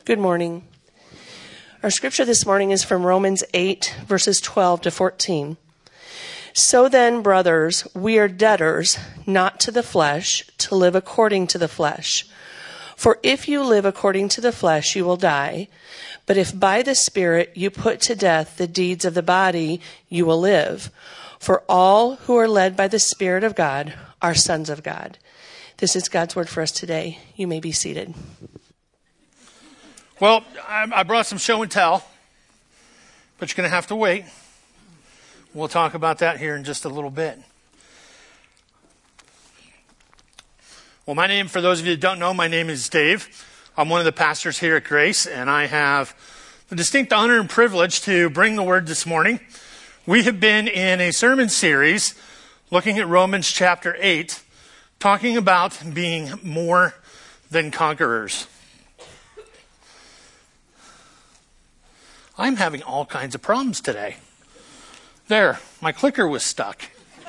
Good morning. Our scripture this morning is from Romans 8, verses 12 to 14. So then, brothers, we are debtors, not to the flesh, to live according to the flesh. For if you live according to the flesh, you will die. But if by the Spirit you put to death the deeds of the body, you will live. For all who are led by the Spirit of God are sons of God. This is God's word for us today. You may be seated. Well, I brought some show and tell, but you're going to have to wait. We'll talk about that here in just a little bit. Well, my name, for those of you that don't know, my name is Dave. I'm one of the pastors here at Grace, and I have the distinct honor and privilege to bring the word this morning. We have been in a sermon series looking at Romans chapter 8, talking about being more than conquerors. I'm having all kinds of problems today. There, my clicker was stuck.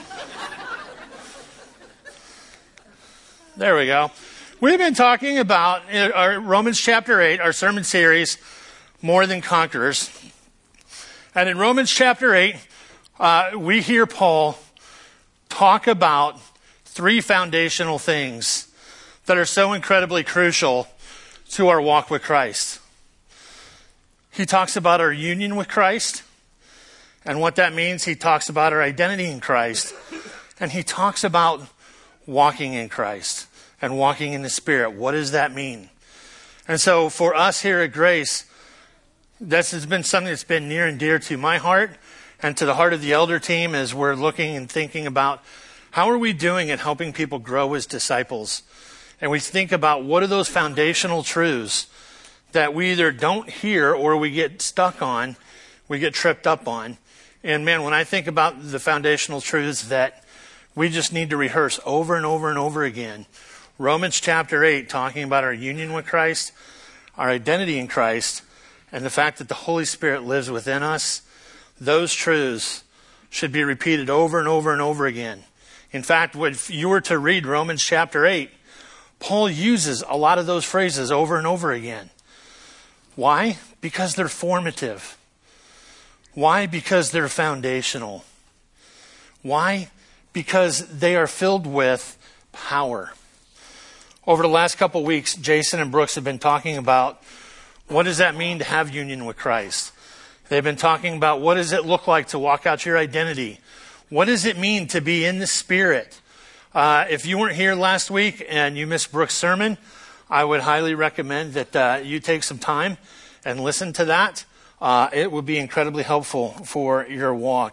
There we go. We've been talking about our Romans chapter 8, our sermon series, More Than Conquerors. And in Romans chapter 8, we hear Paul talk about three foundational things that are so incredibly crucial to our walk with Christ. He talks about our union with Christ and what that means. He talks about our identity in Christ. And he talks about walking in Christ and walking in the Spirit. What does that mean? And so for us here at Grace, this has been something that's been near and dear to my heart and to the heart of the elder team as we're looking and thinking about how are we doing at helping people grow as disciples. And we think about what are those foundational truths that we either don't hear or we get stuck on, we get tripped up on. And man, when I think about the foundational truths that we just need to rehearse over and over and over again, Romans chapter 8, talking about our union with Christ, our identity in Christ, and the fact that the Holy Spirit lives within us, those truths should be repeated over and over and over again. In fact, if you were to read Romans chapter 8, Paul uses a lot of those phrases over and over again. Why? Because they're formative. Why? Because they're foundational. Why? Because they are filled with power. Over the last couple of weeks, Jason and Brooks have been talking about what does that mean to have union with Christ. They've been talking about what does it look like to walk out your identity. What does it mean to be in the Spirit? If you weren't here last week and you missed Brooks' sermon, I would highly recommend that you take some time and listen to that. It would be incredibly helpful for your walk.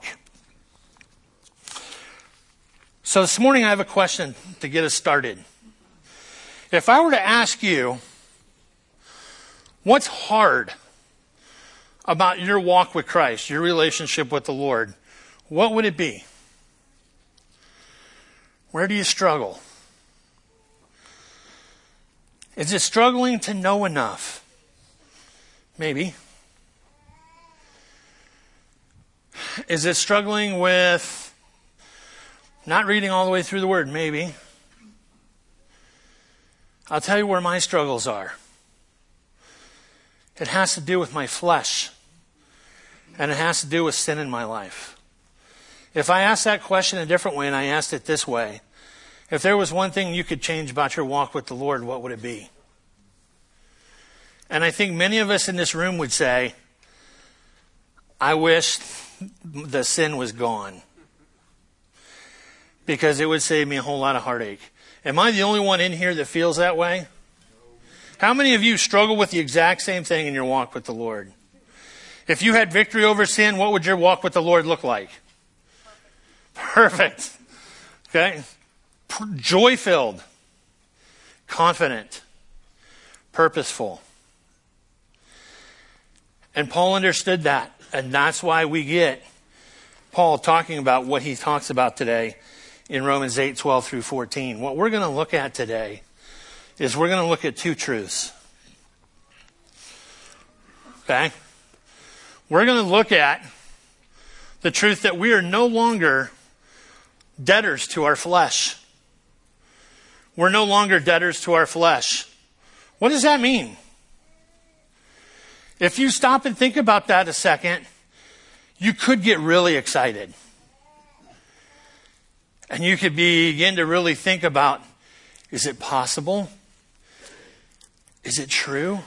So this morning I have a question to get us started. If I were to ask you, what's hard about your walk with Christ, your relationship with the Lord, what would it be? Where do you struggle? Is it struggling to know enough? Maybe. Is it struggling with not reading all the way through the Word? Maybe. I'll tell you where my struggles are. It has to do with my flesh. And it has to do with sin in my life. If I ask that question a different way and I asked it this way, if there was one thing you could change about your walk with the Lord, what would it be? And I think many of us in this room would say, I wish the sin was gone. Because it would save me a whole lot of heartache. Am I the only one in here that feels that way? How many of you struggle with the exact same thing in your walk with the Lord? If you had victory over sin, what would your walk with the Lord look like? Perfect. Okay? Joy-filled, confident, purposeful. And Paul understood that. And that's why we get Paul talking about what he talks about today in Romans 8, 12 through 14. What we're going to look at today is we're going to look at two truths. Okay? We're going to look at the truth that we are no longer debtors to our flesh. We're no longer debtors to our flesh. What does that mean? If you stop and think about that a second, you could get really excited. And you could begin to really think about, is it possible? Is it true?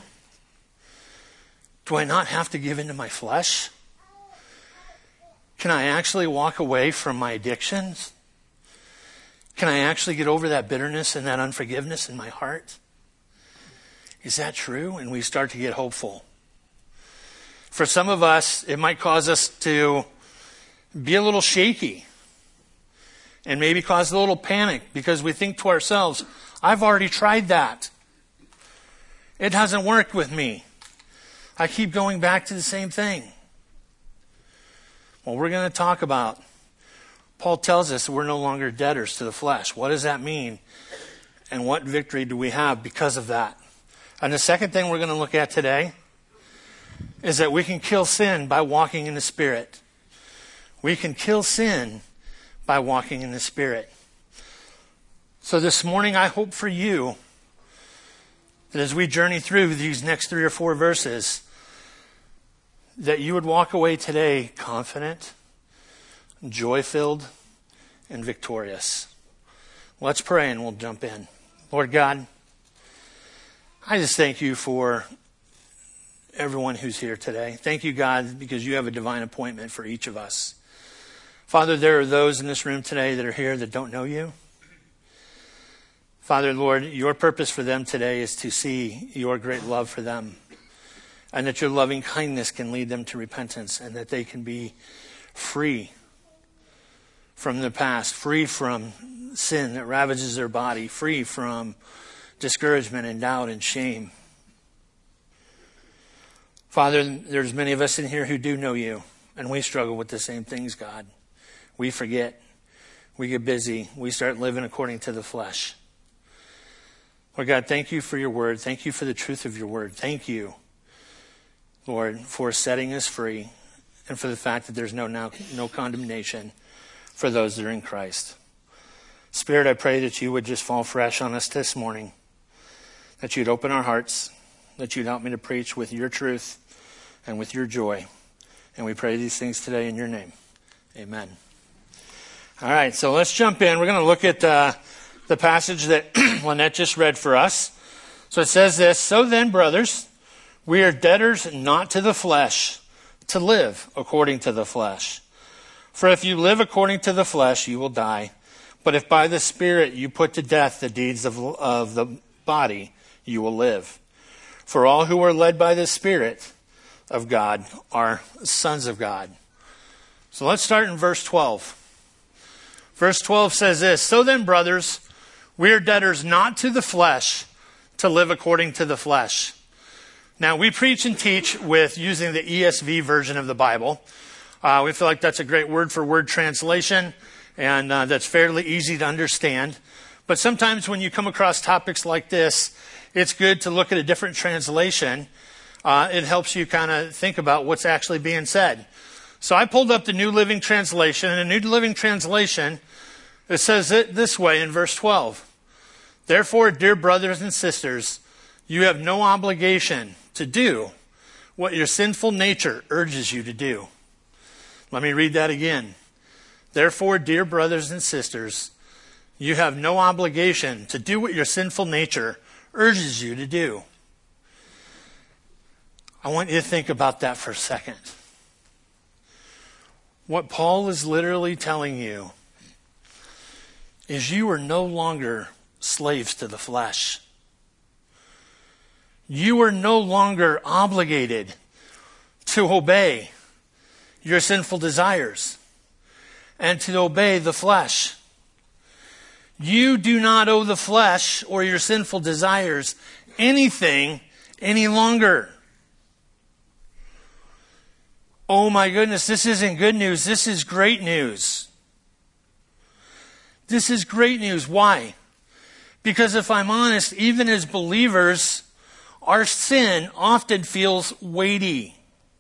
Do I not have to give into my flesh? Can I actually walk away from my addictions? Can I actually get over that bitterness and that unforgiveness in my heart? Is that true? And we start to get hopeful. For some of us, it might cause us to be a little shaky and maybe cause a little panic because we think to ourselves, I've already tried that. It hasn't worked with me. I keep going back to the same thing. Well, we're going to talk about, Paul tells us we're no longer debtors to the flesh. What does that mean? And what victory do we have because of that? And the second thing we're going to look at today is that we can kill sin by walking in the Spirit. We can kill sin by walking in the Spirit. So this morning, I hope for you that as we journey through these next 3 or 4 verses, that you would walk away today confident, joy-filled, and victorious. Let's pray and we'll jump in. Lord God, I just thank you for everyone who's here today. Thank you, God, because you have a divine appointment for each of us. Father, there are those in this room today that are here that don't know you. Father, Lord, your purpose for them today is to see your great love for them, and that your loving kindness can lead them to repentance, and that they can be free from the past, free from sin that ravages their body, free from discouragement and doubt and shame. Father, there's many of us in here who do know you, and we struggle with the same things, God. We forget. We get busy. We start living according to the flesh. Lord God, thank you for your word. Thank you for the truth of your word. Thank you, Lord, for setting us free and for the fact that there's no condemnation for those that are in Christ. Spirit, I pray that you would just fall fresh on us this morning, that you'd open our hearts, that you'd help me to preach with your truth and with your joy. And we pray these things today in your name. Amen. All right, so let's jump in. We're going to look at the passage that Lynette just read for us. So it says this, "So then, brothers, we are debtors not to the flesh, to live according to the flesh. For if you live according to the flesh, you will die. But if by the Spirit you put to death the deeds of the body, you will live. For all who are led by the Spirit of God are sons of God." So let's start in verse 12. Verse 12 says this, "So then, brothers, we are debtors not to the flesh, to live according to the flesh." Now, we preach and teach with using the ESV version of the Bible. We feel like that's a great word-for-word translation, and that's fairly easy to understand. But sometimes when you come across topics like this, it's good to look at a different translation. It helps you kind of think about what's actually being said. So I pulled up the New Living Translation, and the New Living Translation, it says it this way in verse 12. "Therefore, dear brothers and sisters, you have no obligation to do what your sinful nature urges you to do." Let me read that again. "Therefore, dear brothers and sisters, you have no obligation to do what your sinful nature urges you to do." I want you to think about that for a second. What Paul is literally telling you is you are no longer slaves to the flesh. You are no longer obligated to obey your sinful desires and to obey the flesh. You do not owe the flesh or your sinful desires anything any longer. Oh my goodness, this isn't good news. This is great news. This is great news. Why? Because if I'm honest, even as believers, our sin often feels weighty.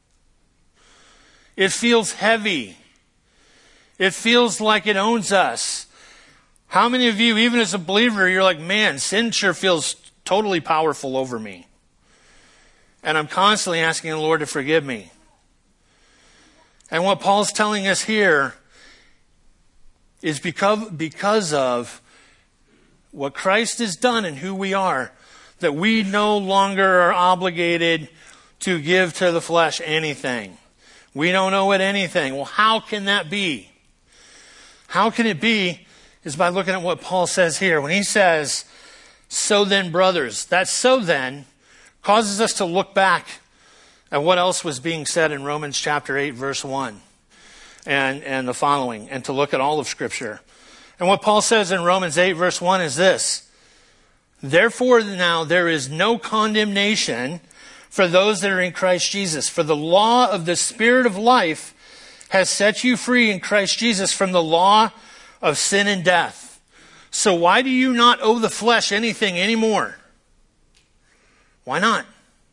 It feels heavy. It feels like it owns us. How many of you, even as a believer, you're like, man, sin sure feels totally powerful over me. And I'm constantly asking the Lord to forgive me. And what Paul's telling us here is because of what Christ has done and who we are, that we no longer are obligated to give to the flesh anything. We don't owe it anything. Well, how can that be? How can it be? Is by looking at what Paul says here. When he says, so then, brothers, that so then causes us to look back at what else was being said in Romans chapter 8, verse 1 and the following, and to look at all of Scripture. And what Paul says in Romans 8, verse 1 is this: therefore now there is no condemnation for those that are in Christ Jesus. For the law of the Spirit of life has set you free in Christ Jesus from the law of sin and death. So why do you not owe the flesh anything anymore? Why not?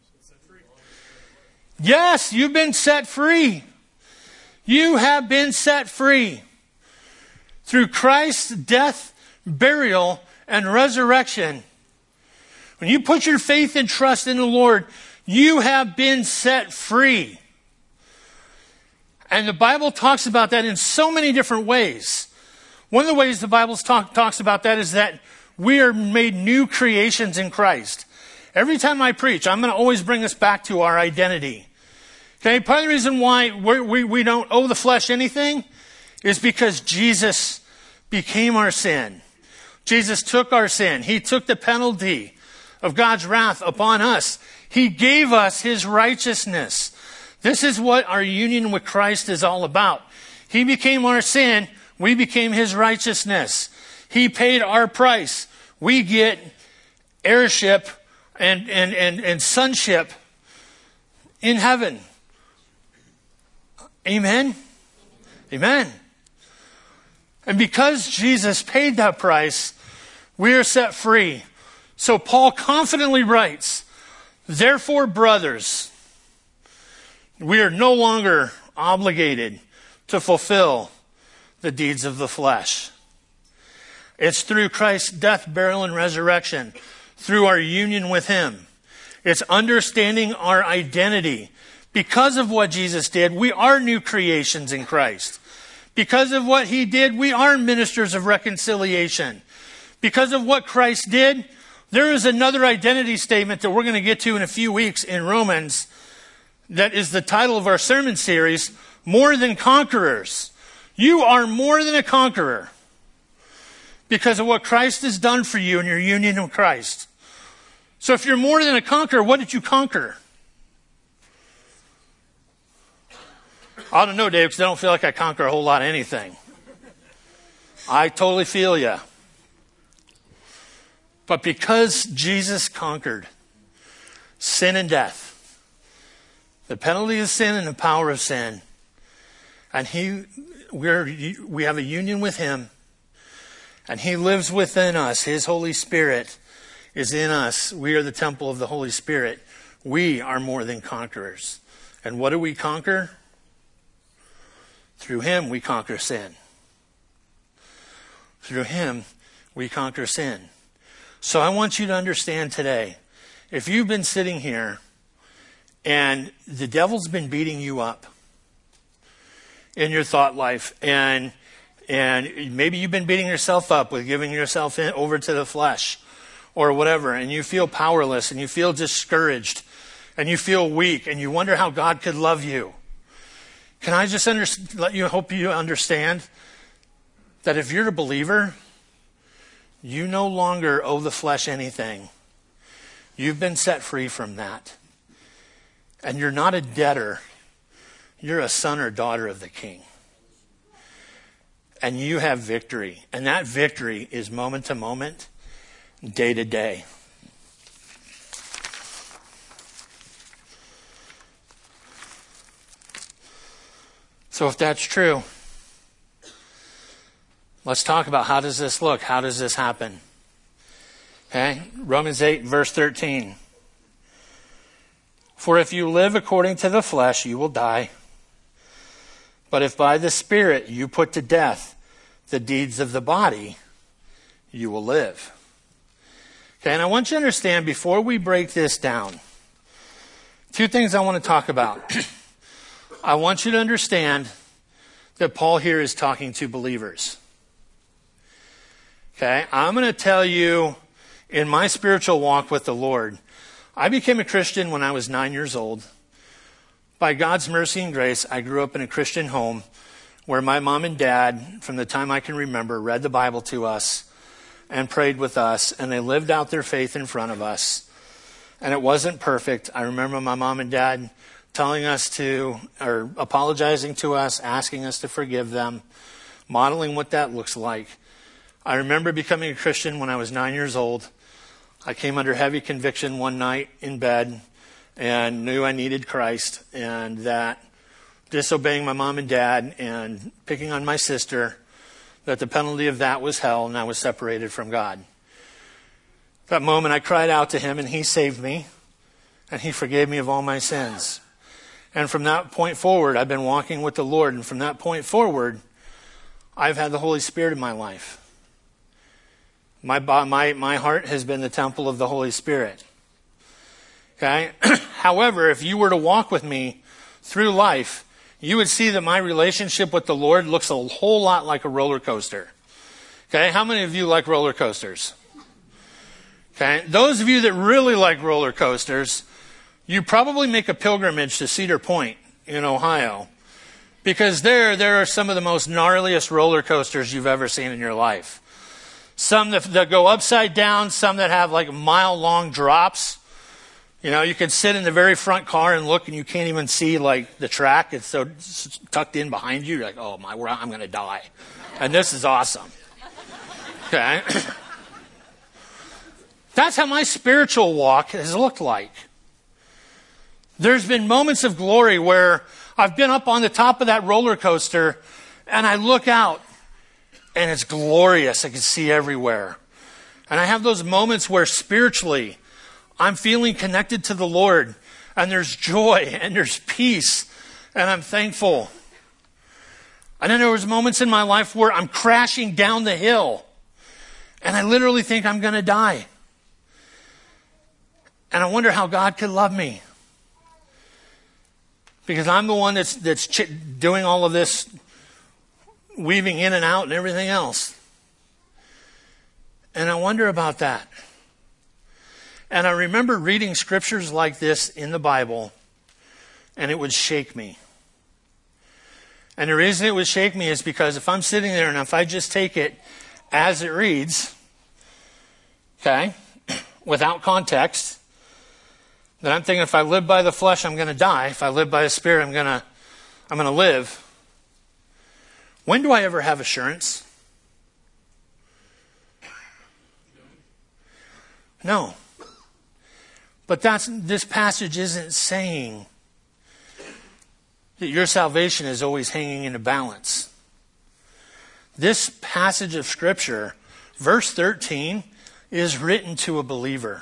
Yes, you've been set free. You have been set free. Through Christ's death, burial, and resurrection. When you put your faith and trust in the Lord, you have been set free. And the Bible talks about that in so many different ways. One of the ways the Bible talks about that is that we are made new creations in Christ. Every time I preach, I'm going to always bring us back to our identity. Okay, part of the reason why we don't owe the flesh anything is because Jesus became our sin. Jesus took our sin. He took the penalty of God's wrath upon us. He gave us His righteousness. This is what our union with Christ is all about. He became our sin. We became His righteousness. He paid our price. We get heirship and sonship in heaven. Amen? Amen. And because Jesus paid that price, we are set free. So Paul confidently writes, therefore, brothers, we are no longer obligated to fulfill the deeds of the flesh. It's through Christ's death, burial, and resurrection, through our union with Him. It's understanding our identity. Because of what Jesus did, we are new creations in Christ. Because of what He did, we are ministers of reconciliation. Because of what Christ did, there is another identity statement that we're going to get to in a few weeks in Romans that is the title of our sermon series, More Than Conquerors. You are more than a conqueror because of what Christ has done for you in your union with Christ. So if you're more than a conqueror, what did you conquer? I don't know, Dave, because I don't feel like I conquer a whole lot of anything. I totally feel you. But because Jesus conquered sin and death, the penalty of sin and the power of sin, and we have a union with Him, and He lives within us. His Holy Spirit is in us. We are the temple of the Holy Spirit. We are more than conquerors. And what do we conquer? Through Him we conquer sin. Through Him we conquer sin. So I want you to understand today, if you've been sitting here and the devil's been beating you up in your thought life, and maybe you've been beating yourself up with giving yourself over to the flesh or whatever, and you feel powerless and you feel discouraged and you feel weak and you wonder how God could love you. Can I just hope you understand that if you're a believer, you no longer owe the flesh anything. You've been set free from that. And you're not a debtor. You're a son or daughter of the King. And you have victory. And that victory is moment to moment, day to day. So if that's true, let's talk about how does this look? How does this happen? Okay, Romans 8, verse 13. For if you live according to the flesh, you will die. But if by the Spirit you put to death the deeds of the body, you will live. Okay, and I want you to understand before we break this down, Two things I want to talk about. I want you to understand that Paul here is talking to believers. Okay, I'm going to tell you, in my spiritual walk with the Lord, I became a Christian when I was 9 years old. By God's mercy and grace, I grew up in a Christian home where my mom and dad, from the time I can remember, read the Bible to us and prayed with us, and they lived out their faith in front of us. And it wasn't perfect. I remember my mom and dad telling us to, or apologizing to us, asking us to forgive them, modeling what that looks like. I remember becoming a Christian when I was 9 years old. I came under heavy conviction one night in bed and knew I needed Christ, and that disobeying my mom and dad and picking on my sister, that the penalty of that was hell, and I was separated from God. That moment I cried out to him, and he saved me, and he forgave me of all my sins. And from that point forward, I've been walking with the Lord, and from that point forward, I've had the Holy Spirit in my life. My heart has been the temple of the Holy Spirit. Okay? However, if you were to walk with me through life, you would see that my relationship with the Lord looks a whole lot like a roller coaster. Okay? How many of you like roller coasters? Okay? Those of you that really like roller coasters, you probably make a pilgrimage to Cedar Point in Ohio, because there are some of the most gnarliest roller coasters you've ever seen in your life. Some that go upside down, some that have like mile-long drops. You know, you can sit in the very front car and look, and you can't even see like the track. It's so tucked in behind you. You're like, oh my, I'm going to die. And this is awesome. Okay? That's how my spiritual walk has looked like. There's been moments of glory where I've been up on the top of that roller coaster, and I look out, and it's glorious. I can see everywhere. And I have those moments where spiritually I'm feeling connected to the Lord, and there's joy and there's peace, and I'm thankful. And then there was moments in my life where I'm crashing down the hill, and I literally think I'm going to die. And I wonder how God could love me, because I'm the one that's doing all of this weaving in and out and everything else. And I wonder about that. And I remember reading scriptures like this in the Bible, and it would shake me. And the reason it would shake me is because if I'm sitting there and if I just take it as it reads, okay, without context, then I'm thinking if I live by the flesh, I'm going to die. If I live by the Spirit, I'm going to live. When do I ever have assurance? No. But this passage isn't saying that your salvation is always hanging in a balance. This passage of Scripture, verse 13, is written to a believer.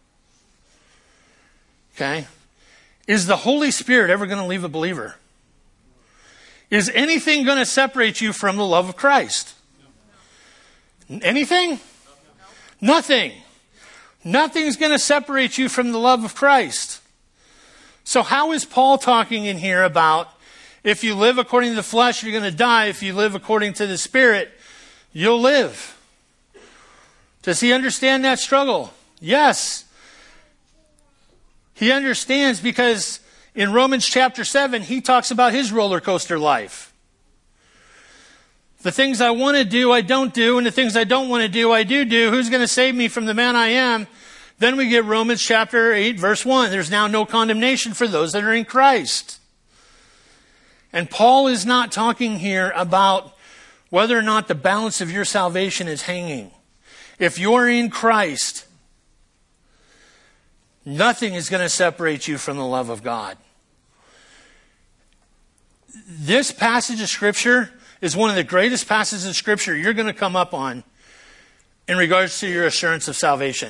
Okay? Is the Holy Spirit ever going to leave a believer? Is anything going to separate you from the love of Christ? Anything? Nothing. Nothing's going to separate you from the love of Christ. So how is Paul talking in here about if you live according to the flesh, you're going to die. If you live according to the Spirit, you'll live. Does he understand that struggle? Yes. He understands, because in Romans chapter 7, he talks about his roller coaster life. The things I want to do, I don't do, and the things I don't want to do, I do. Who's going to save me from the man I am? Then we get Romans chapter 8, verse 1. There's now no condemnation for those that are in Christ. And Paul is not talking here about whether or not the balance of your salvation is hanging. If you're in Christ, nothing is going to separate you from the love of God. This passage of Scripture is one of the greatest passages of Scripture you're going to come up on in regards to your assurance of salvation.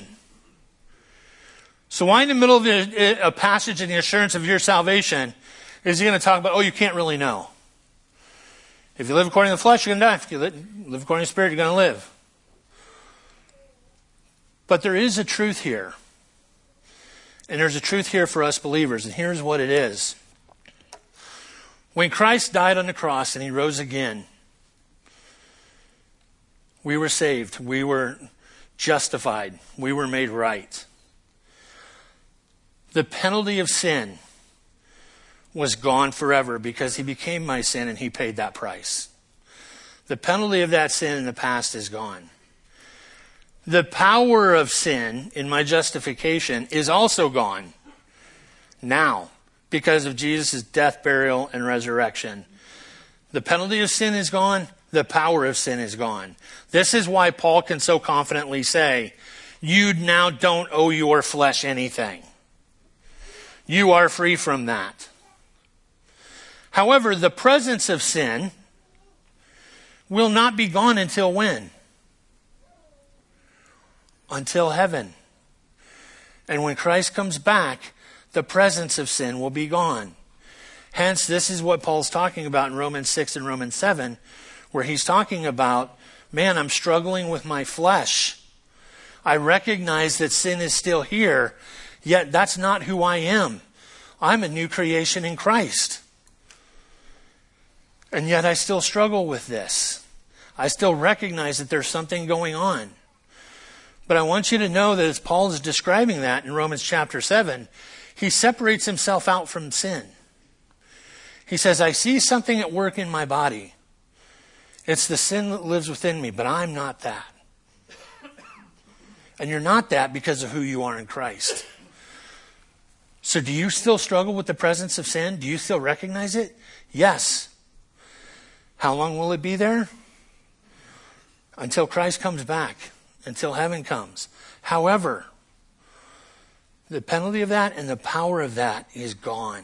So why in the middle of a passage in the assurance of your salvation is he going to talk about, you can't really know? If you live according to the flesh, you're going to die. If you live according to the Spirit, you're going to live. But there is a truth here. And there's a truth here for us believers, and here's what it is. When Christ died on the cross and he rose again, we were saved. We were justified. We were made right. The penalty of sin was gone forever because he became my sin and he paid that price. The penalty of that sin in the past is gone. The power of sin in my justification is also gone now because of Jesus' death, burial, and resurrection. The penalty of sin is gone. The power of sin is gone. This is why Paul can so confidently say, you now don't owe your flesh anything. You are free from that. However, the presence of sin will not be gone until when? Until heaven. And when Christ comes back, the presence of sin will be gone. Hence, this is what Paul's talking about in Romans 6 and Romans 7, where he's talking about, man, I'm struggling with my flesh. I recognize that sin is still here, yet that's not who I am. I'm a new creation in Christ. And yet I still struggle with this. I still recognize that there's something going on. But I want you to know that as Paul is describing that in Romans chapter 7, he separates himself out from sin. He says, I see something at work in my body. It's the sin that lives within me, but I'm not that. And you're not that because of who you are in Christ. So do you still struggle with the presence of sin? Do you still recognize it? Yes. How long will it be there? Until Christ comes back. Until heaven comes. However, the penalty of that and the power of that is gone.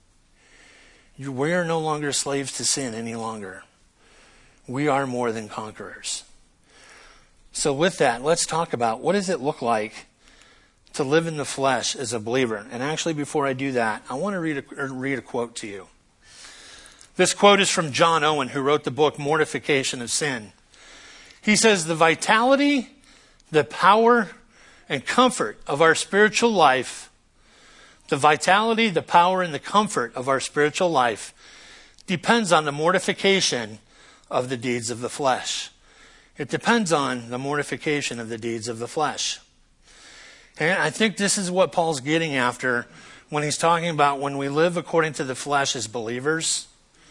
We are no longer slaves to sin any longer. We are more than conquerors. So with that, let's talk about what does it look like to live in the flesh as a believer. And actually, before I do that, I want to read a quote to you. This quote is from John Owen, who wrote the book Mortification of Sin. He says, the vitality, the power, and comfort of our spiritual life, the vitality, the power, and the comfort of our spiritual life depends on the mortification of the deeds of the flesh. It depends on the mortification of the deeds of the flesh. And I think this is what Paul's getting after when he's talking about when we live according to the flesh as believers.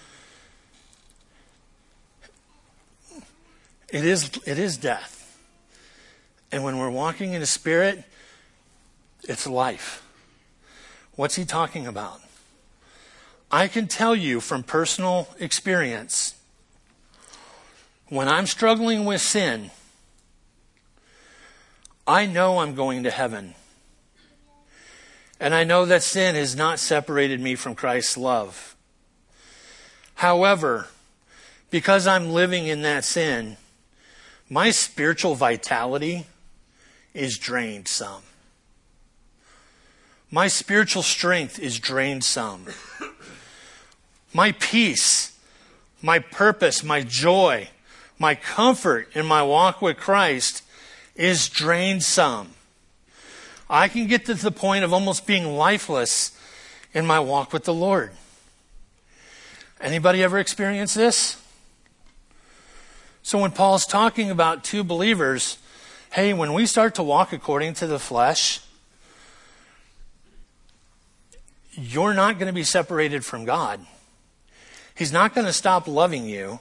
It is death. And when we're walking in the Spirit, it's life. What's he talking about? I can tell you from personal experience, when I'm struggling with sin, I know I'm going to heaven. And I know that sin has not separated me from Christ's love. However, because I'm living in that sin, my spiritual vitality is drained some. My spiritual strength is drained some. My peace, my purpose, my joy, my comfort in my walk with Christ is drained some. I can get to the point of almost being lifeless in my walk with the Lord. Anybody ever experienced this? So when Paul's talking about two believers, hey, when we start to walk according to the flesh, you're not going to be separated from God. He's not going to stop loving you.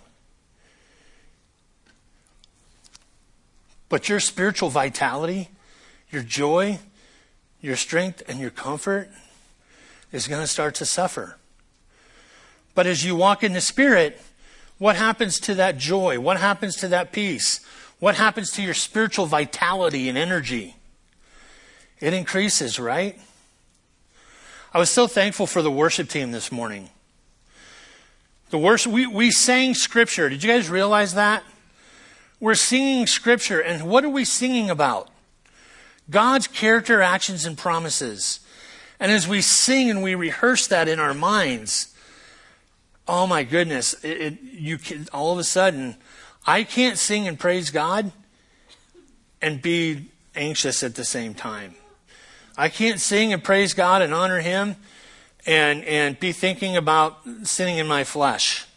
But your spiritual vitality, your joy, your strength, and your comfort is going to start to suffer. But as you walk in the Spirit, what happens to that joy? What happens to that peace? What happens to your spiritual vitality and energy? It increases, right? I was so thankful for the worship team this morning. The worship, we sang Scripture. Did you guys realize that? We're singing Scripture, and what are we singing about? God's character, actions, and promises. And as we sing and we rehearse that in our minds, oh my goodness, you can, all of a sudden, I can't sing and praise God and be anxious at the same time. I can't sing and praise God and honor Him and be thinking about sinning in my flesh.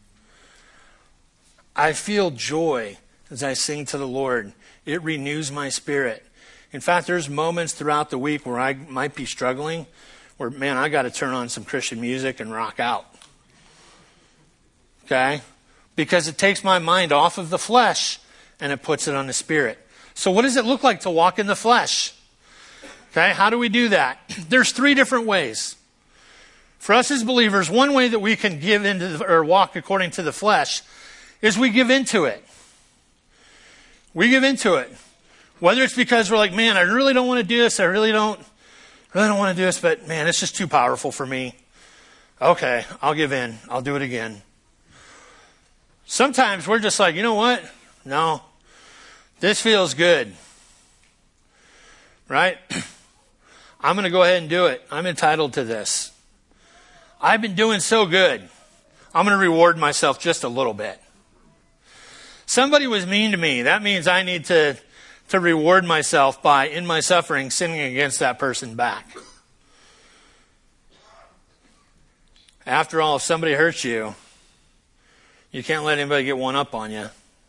I feel joy as I sing to the Lord. It renews my spirit. In fact, there's moments throughout the week where I might be struggling, where, man, I got to turn on some Christian music and rock out. Okay? Because it takes my mind off of the flesh and it puts it on the spirit. So what does it look like to walk in the flesh? Okay, how do we do that? There's 3 different ways. For us as believers, one way that we can give into or walk according to the flesh is we give into it. We give into it. Whether it's because we're like, man, I really don't want to do this. I really don't want to do this, but man, it's just too powerful for me. Okay, I'll give in. I'll do it again. Sometimes we're just like, you know what? No, this feels good. Right? I'm going to go ahead and do it. I'm entitled to this. I've been doing so good. I'm going to reward myself just a little bit. Somebody was mean to me. That means I need to reward myself by, in my suffering, sinning against that person back. After all, if somebody hurts you, you can't let anybody get one up on you.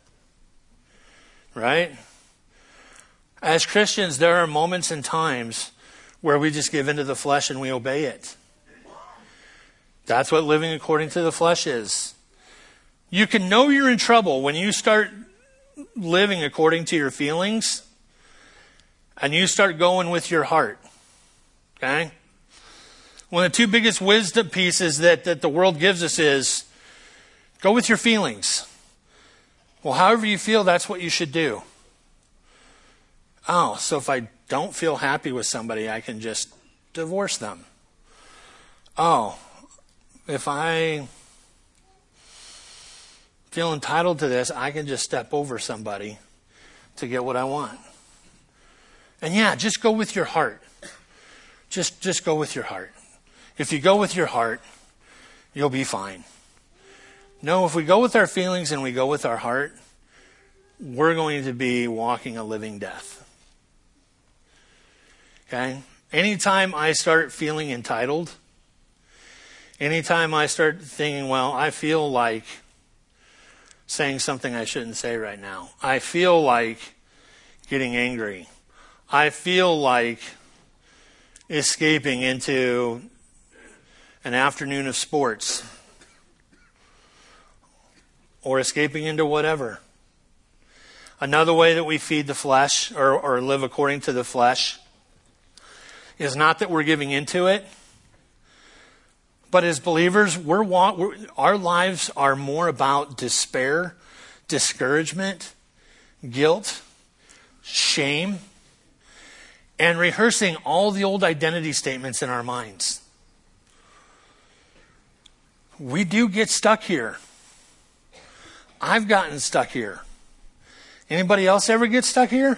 Right? As Christians, there are moments and times where we just give into the flesh and we obey it. That's what living according to the flesh is. You can know you're in trouble when you start living according to your feelings and you start going with your heart. Okay? One of the 2 biggest wisdom pieces that the world gives us is go with your feelings. Well, however you feel, that's what you should do. Oh, so if I don't feel happy with somebody, I can just divorce them. Oh, if I feel entitled to this, I can just step over somebody to get what I want. And yeah, just go with your heart. Just go with your heart. If you go with your heart, you'll be fine. No, if we go with our feelings and we go with our heart, we're going to be walking a living death. Okay? Anytime I start feeling entitled, anytime I start thinking, well, I feel like saying something I shouldn't say right now. I feel like getting angry. I feel like escaping into an afternoon of sports. Or escaping into whatever. Another way that we feed the flesh or live according to the flesh is not that we're giving into it, but as believers, our lives are more about despair, discouragement, guilt, shame, and rehearsing all the old identity statements in our minds. We do get stuck here. I've gotten stuck here. Anybody else ever get stuck here?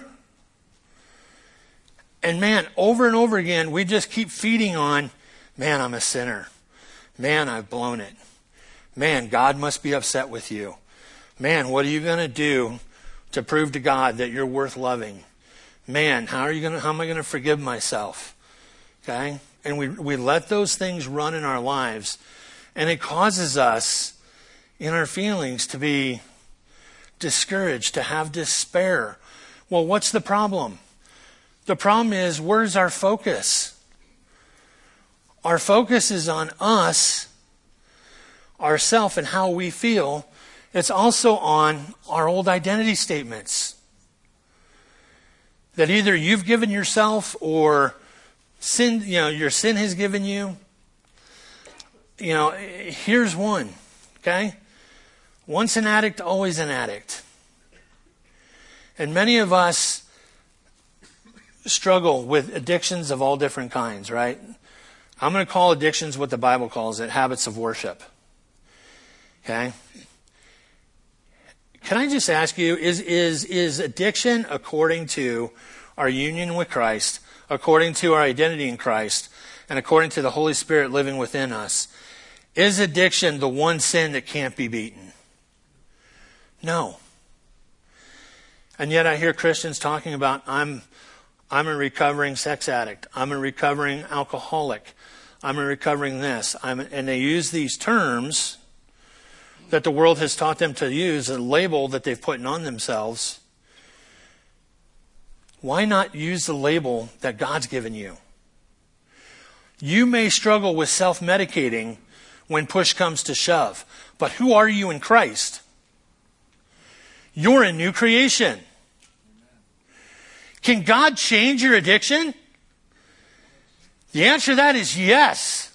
And man, over and over again, we just keep feeding on, man, I'm a sinner. Man, I've blown it. Man, God must be upset with you. Man, what are you going to do to prove to God that you're worth loving? Man, how am I going to forgive myself? Okay? And we let those things run in our lives, and it causes us in our feelings to be discouraged, to have despair. Well, what's the problem? The problem is, where's our focus? Our focus is on us, ourself, and how we feel. It's also on our old identity statements. That either you've given yourself or sin, your sin has given you. Here's one, okay? Once an addict, always an addict. And many of us struggle with addictions of all different kinds, right? I'm going to call addictions what the Bible calls it, habits of worship. Okay? Can I just ask you, is addiction according to our union with Christ, according to our identity in Christ, and according to the Holy Spirit living within us, is addiction the one sin that can't be beaten? No. And yet I hear Christians talking about, I'm I'm a recovering sex addict. I'm a recovering alcoholic. I'm a recovering this. And they use these terms that the world has taught them to use, a label that they've put on themselves. Why not use the label that God's given you? You may struggle with self-medicating when push comes to shove, but who are you in Christ? You're a new creation. Can God change your addiction? The answer to that is yes.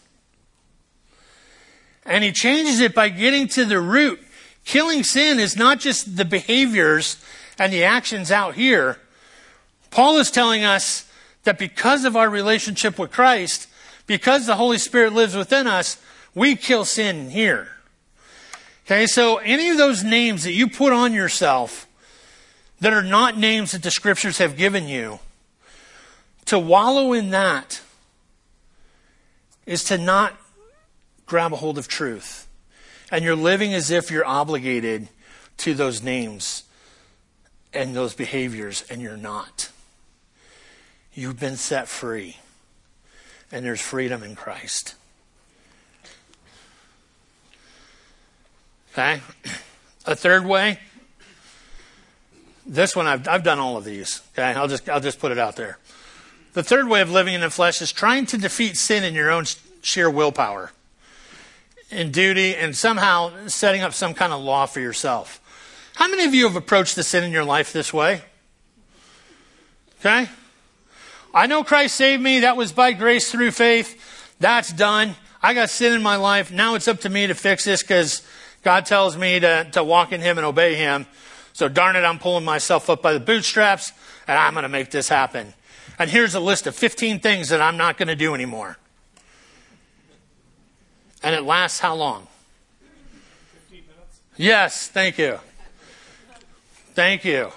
And he changes it by getting to the root. Killing sin is not just the behaviors and the actions out here. Paul is telling us that because of our relationship with Christ, because the Holy Spirit lives within us, we kill sin here. Okay, so any of those names that you put on yourself that are not names that the scriptures have given you, to wallow in that is to not grab a hold of truth. And you're living as if you're obligated to those names and those behaviors, and you're not. You've been set free. And there's freedom in Christ. Okay? A third way. This one, I've done all of these. Okay? I'll just put it out there. The third way of living in the flesh is trying to defeat sin in your own sheer willpower and duty, and somehow setting up some kind of law for yourself. How many of you have approached the sin in your life this way? Okay? I know Christ saved me. That was by grace through faith. That's done. I got sin in my life. Now it's up to me to fix this because God tells me to walk in him and obey him. So darn it, I'm pulling myself up by the bootstraps and I'm going to make this happen. And here's a list of 15 things that I'm not going to do anymore. And it lasts how long? 15 minutes. Yes, thank you. Thank you.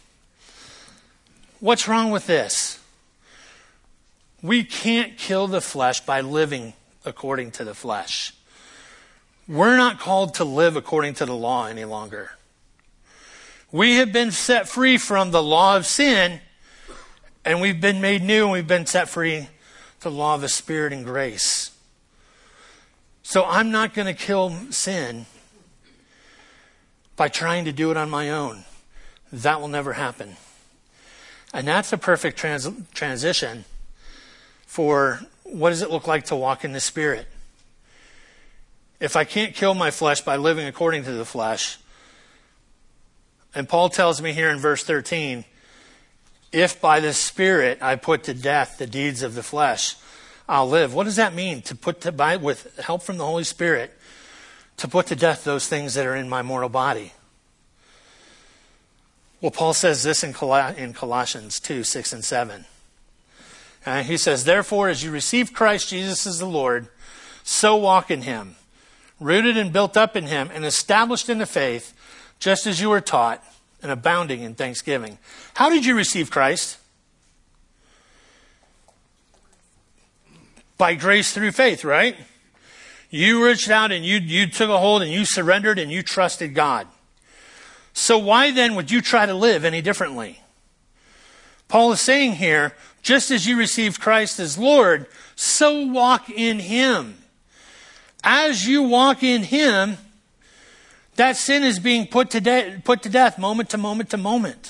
What's wrong with this? We can't kill the flesh by living according to the flesh. We're not called to live according to the law any longer. We have been set free from the law of sin, and we've been made new, and we've been set free to the law of the Spirit and grace. So I'm not going to kill sin by trying to do it on my own. That will never happen. And that's a perfect transition for what does it look like to walk in the Spirit. If I can't kill my flesh by living according to the flesh, and Paul tells me here in verse 13, if by the Spirit I put to death the deeds of the flesh, I'll live. What does that mean? With help from the Holy Spirit, to put to death those things that are in my mortal body. Well, Paul says this in Colossians 2, 6 and 7. He says, therefore, as you receive Christ Jesus as the Lord, so walk in him, rooted and built up in him, and established in the faith, just as you were taught, and abounding in thanksgiving. How did you receive Christ? By grace through faith, right? You reached out and you took a hold and you surrendered and you trusted God. So why then would you try to live any differently? Paul is saying here, just as you received Christ as Lord, so walk in him. As you walk in him, that sin is being put to death moment to moment to moment.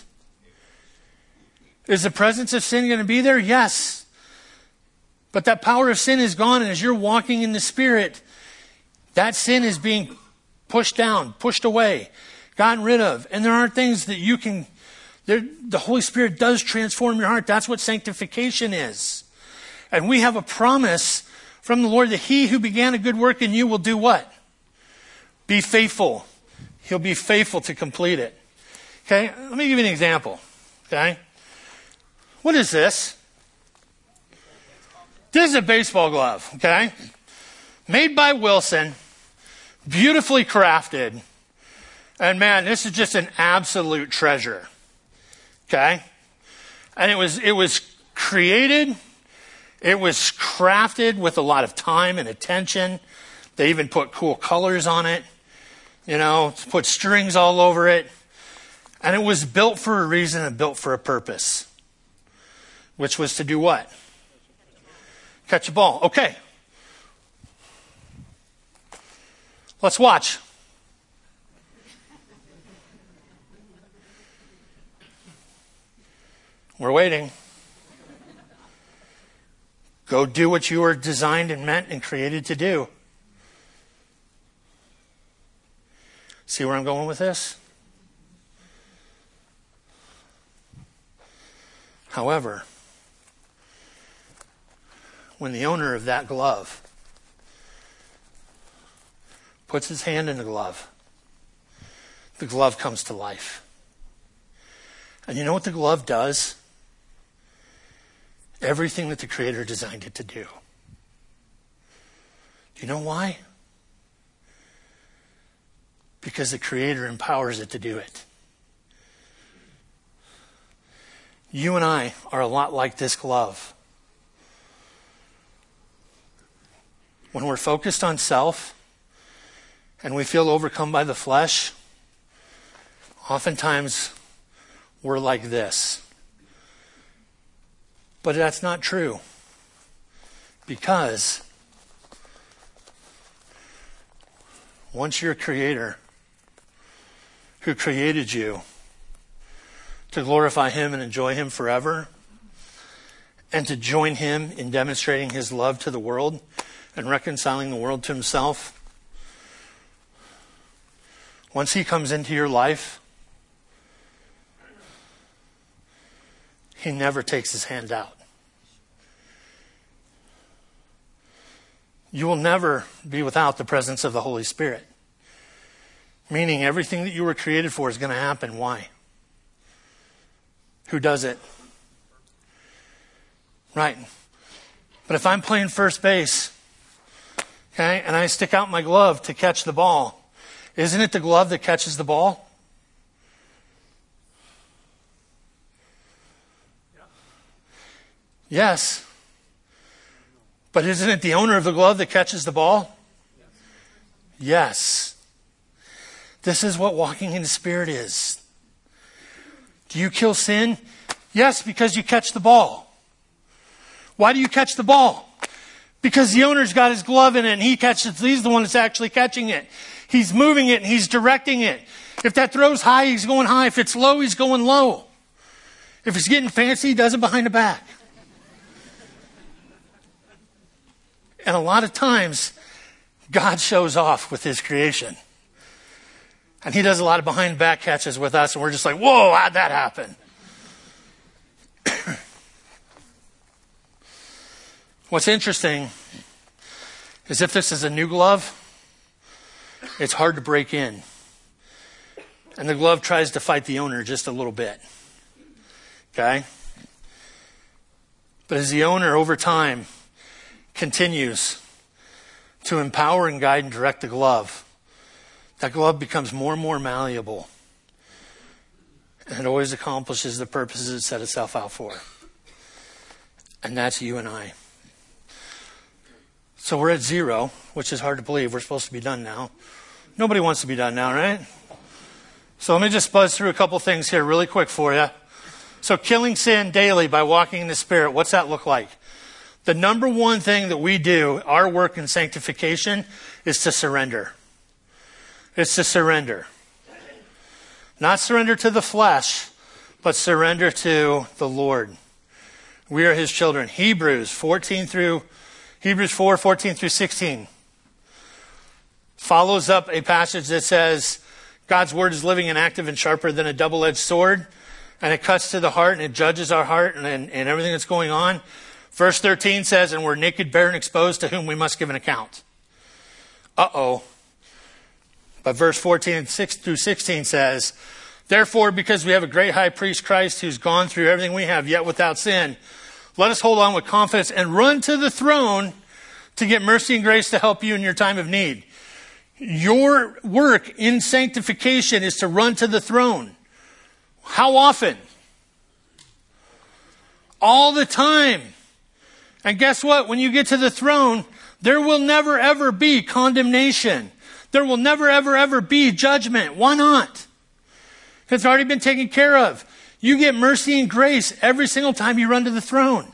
Is the presence of sin going to be there? Yes. But that power of sin is gone, and as you're walking in the Spirit, that sin is being pushed down, pushed away, gotten rid of. And there are things that you can, the Holy Spirit does transform your heart. That's what sanctification is. And we have a promise from the Lord that he who began a good work in you will do what? Be faithful. He'll be faithful to complete it. Okay, let me give you an example. Okay, what is this? This is a baseball glove, okay? Made by Wilson, beautifully crafted. And man, this is just an absolute treasure. Okay? And it was created, it was crafted with a lot of time and attention. They even put cool colors on it, put strings all over it. And it was built for a reason and built for a purpose. which was to do what? Catch a ball. Okay. Let's watch. We're waiting. Go do what you were designed and meant and created to do. See where I'm going with this? However, when the owner of that glove puts his hand in the glove comes to life. And you know what the glove does? Everything that the Creator designed it to do. Do you know why? Because the Creator empowers it to do it. You and I are a lot like this glove. When we're focused on self and we feel overcome by the flesh, oftentimes we're like this. But that's not true. Because once your Creator, who created you to glorify Him and enjoy Him forever, and to join Him in demonstrating His love to the world and reconciling the world to Himself, once He comes into your life, He never takes His hand out. You will never be without the presence of the Holy Spirit. Meaning everything that you were created for is going to happen. Why? Who does it? Right. But if I'm playing first base, okay, and I stick out my glove to catch the ball, isn't it the glove that catches the ball? Yes. But isn't it the owner of the glove that catches the ball? Yes. This is what walking in the Spirit is. Do you kill sin? Yes, because you catch the ball. Why do you catch the ball? Because the owner's got his glove in it and he's the one that's actually catching it. He's moving it and he's directing it. If that throw's high, he's going high. If it's low, he's going low. If he's getting fancy, he does it behind the back. And a lot of times, God shows off with His creation. And He does a lot of behind back catches with us, and we're just like, whoa, how'd that happen? What's interesting is if this is a new glove, it's hard to break in. And the glove tries to fight the owner just a little bit. Okay? But as the owner over time continues to empower and guide and direct the glove, that glove becomes more and more malleable. And it always accomplishes the purposes it set itself out for. And that's you and I. So we're at 0, which is hard to believe. We're supposed to be done now. Nobody wants to be done now, right? So let me just buzz through a couple things here really quick for you. So killing sin daily by walking in the Spirit, what's that look like? The number one thing that we do, our work in sanctification, is to surrender. It's to surrender. Not surrender to the flesh, but surrender to the Lord. We are His children. Hebrews 4, 14 through 16 follows up a passage that says, God's word is living and active and sharper than a double-edged sword, and it cuts to the heart and it judges our heart and everything that's going on. Verse 13 says, and we're naked, bare, and exposed, to whom we must give an account. Uh-oh. But verse 14 through 16 says, therefore, because we have a great high priest, Christ, who's gone through everything we have, yet without sin, let us hold on with confidence and run to the throne to get mercy and grace to help you in your time of need. Your work in sanctification is to run to the throne. How often? All the time. And guess what? When you get to the throne, there will never ever be condemnation. There will never ever ever be judgment. Why not? It's already been taken care of. You get mercy and grace every single time you run to the throne.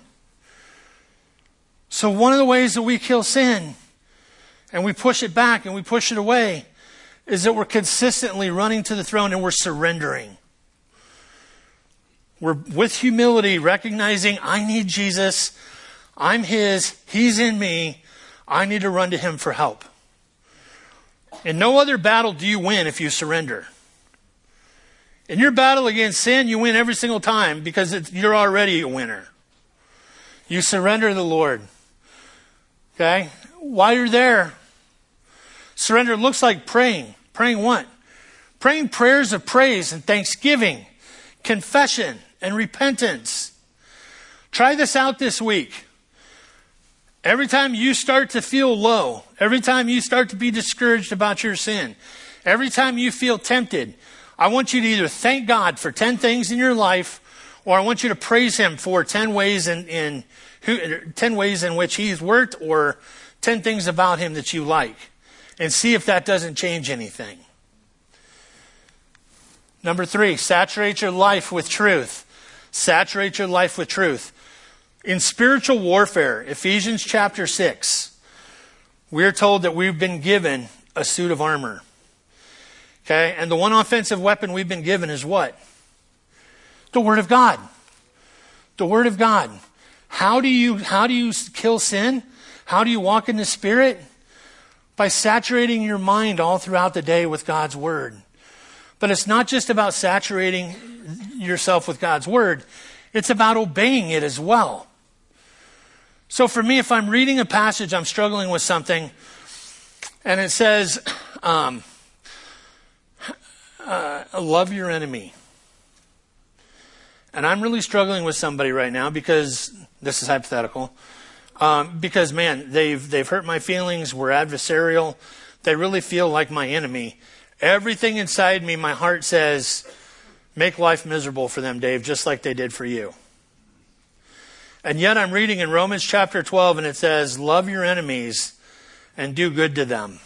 So one of the ways that we kill sin and we push it back and we push it away is that we're consistently running to the throne and we're surrendering. We're with humility recognizing I need Jesus. I'm his. He's in me. I need to run to him for help. In no other battle do you win if you surrender. In your battle against sin, you win every single time because you're already a winner. You surrender to the Lord. Okay? While you're there, surrender looks like praying. Praying what? Praying prayers of praise and thanksgiving, confession and repentance. Try this out this week. Every time you start to feel low, every time you start to be discouraged about your sin, every time you feel tempted, I want you to either thank God for 10 things in your life, or I want you to praise him for 10 ways in 10 ways in which he's worked, or 10 things about him that you like, and see if that doesn't change anything. Number 3, saturate your life with truth. Saturate your life with truth. In spiritual warfare, Ephesians chapter 6, we're told that we've been given a suit of armor. Okay, and the one offensive weapon we've been given is what? The Word of God. The Word of God. How do you kill sin? How do you walk in the Spirit? By saturating your mind all throughout the day with God's Word. But it's not just about saturating yourself with God's Word. It's about obeying it as well. So for me, if I'm reading a passage, I'm struggling with something, and it says, love your enemy. And I'm really struggling with somebody right now because, this is hypothetical, because man, they've hurt my feelings, we're adversarial, they really feel like my enemy. Everything inside me, my heart says, make life miserable for them, Dave, just like they did for you. And yet I'm reading in Romans chapter 12 and it says, love your enemies and do good to them.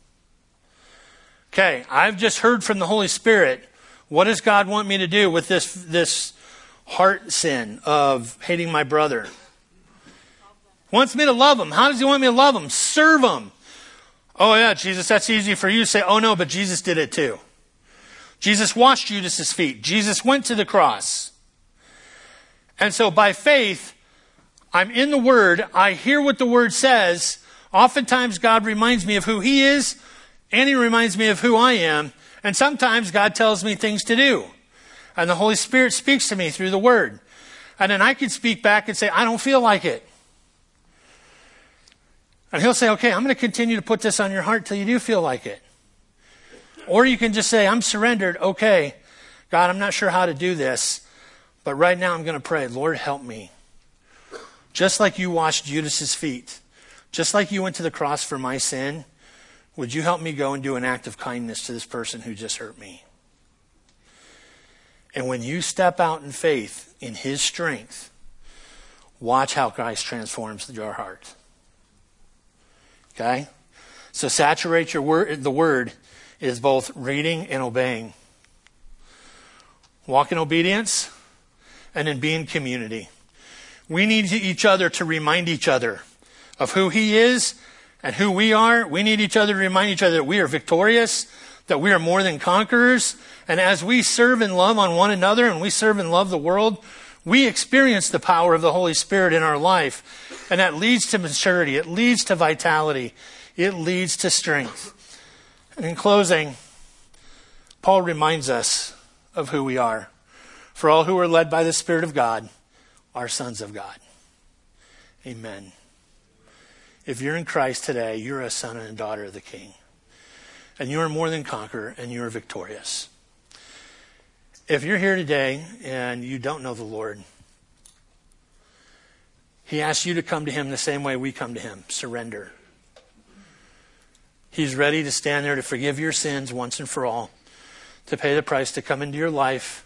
Okay, I've just heard from the Holy Spirit. What does God want me to do with this heart sin of hating my brother? He wants me to love him. How does he want me to love him? Serve him. Oh yeah, Jesus, that's easy for you to say. Oh no, but Jesus did it too. Jesus washed Judas's feet. Jesus went to the cross. And so by faith, I'm in the Word. I hear what the Word says. Oftentimes God reminds me of who he is, and he reminds me of who I am. And sometimes God tells me things to do. And the Holy Spirit speaks to me through the Word. And then I can speak back and say, I don't feel like it. And he'll say, okay, I'm going to continue to put this on your heart till you do feel like it. Or you can just say, I'm surrendered. Okay, God, I'm not sure how to do this, but right now I'm going to pray, Lord, help me. Just like you washed Judas's feet, just like you went to the cross for my sin, would you help me go and do an act of kindness to this person who just hurt me? And when you step out in faith, in his strength, watch how Christ transforms your heart. Okay? So saturate your word. The Word is both reading and obeying. Walk in obedience and then be in community. We need each other to remind each other of who he is and who we are. We need each other to remind each other that we are victorious, that we are more than conquerors. And as we serve and love on one another and we serve and love the world, we experience the power of the Holy Spirit in our life. And that leads to maturity. It leads to vitality. It leads to strength. And in closing, Paul reminds us of who we are. For all who are led by the Spirit of God are sons of God. Amen. If you're in Christ today, you're a son and a daughter of the King. And you are more than conqueror, and you are victorious. If you're here today and you don't know the Lord, he asks you to come to him the same way we come to him. Surrender. He's ready to stand there to forgive your sins once and for all, to pay the price, to come into your life.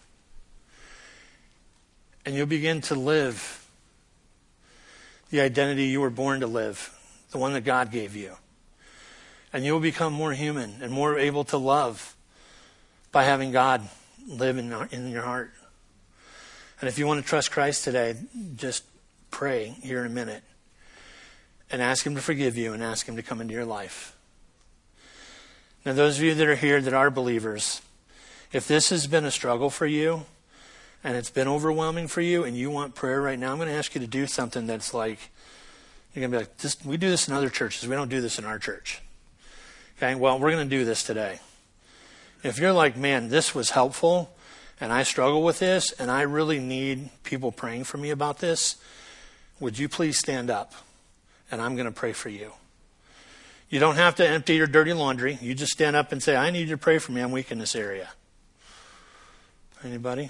And you'll begin to live the identity you were born to live, the one that God gave you. And you'll become more human and more able to love by having God live in your heart. And if you want to trust Christ today, just pray here in a minute and ask him to forgive you and ask him to come into your life. Now, those of you that are here that are believers, if this has been a struggle for you and it's been overwhelming for you and you want prayer right now, I'm going to ask you to do something that's like, you're going to be like, we do this in other churches. We don't do this in our church. Okay, well, we're going to do this today. If you're like, man, this was helpful and I struggle with this and I really need people praying for me about this, would you please stand up and I'm going to pray for you. You don't have to empty your dirty laundry. You just stand up and say, I need you to pray for me. I'm weak in this area. Anybody?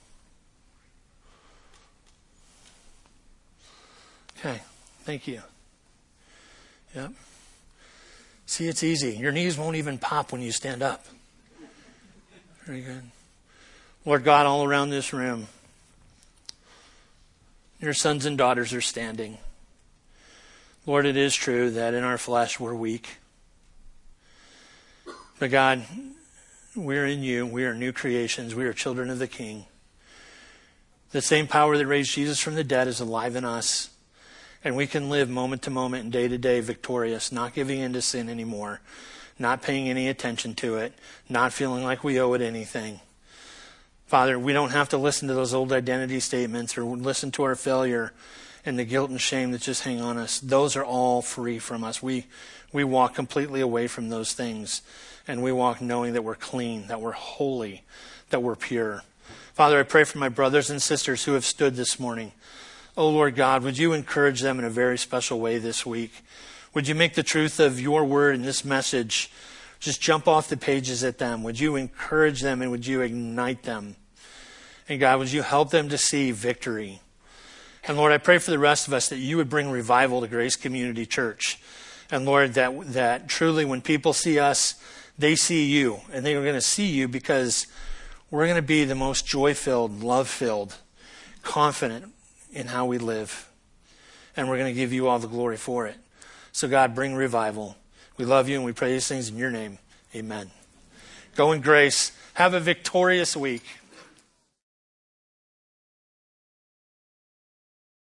Okay, thank you. Yep. See, it's easy. Your knees won't even pop when you stand up. Very good. Lord God, all around this room, your sons and daughters are standing. Lord, it is true that in our flesh we're weak. But God, we're in you. We are new creations. We are children of the King. The same power that raised Jesus from the dead is alive in us. And we can live moment to moment and day to day victorious, not giving in to sin anymore, not paying any attention to it, not feeling like we owe it anything. Father, we don't have to listen to those old identity statements or listen to our failure and the guilt and shame that just hang on us. Those are all free from us. We walk completely away from those things. And we walk knowing that we're clean, that we're holy, that we're pure. Father, I pray for my brothers and sisters who have stood this morning. Oh, Lord God, would you encourage them in a very special way this week? Would you make the truth of your word and this message just jump off the pages at them? Would you encourage them and would you ignite them? And God, would you help them to see victory? And Lord, I pray for the rest of us that you would bring revival to Grace Community Church. And Lord, that truly when people see us, they see you. And they are going to see you because we're going to be the most joy-filled, love-filled, confident in how we live. And we're going to give you all the glory for it. So God, bring revival. We love you and we pray these things in your name. Amen. Go in grace. Have a victorious week.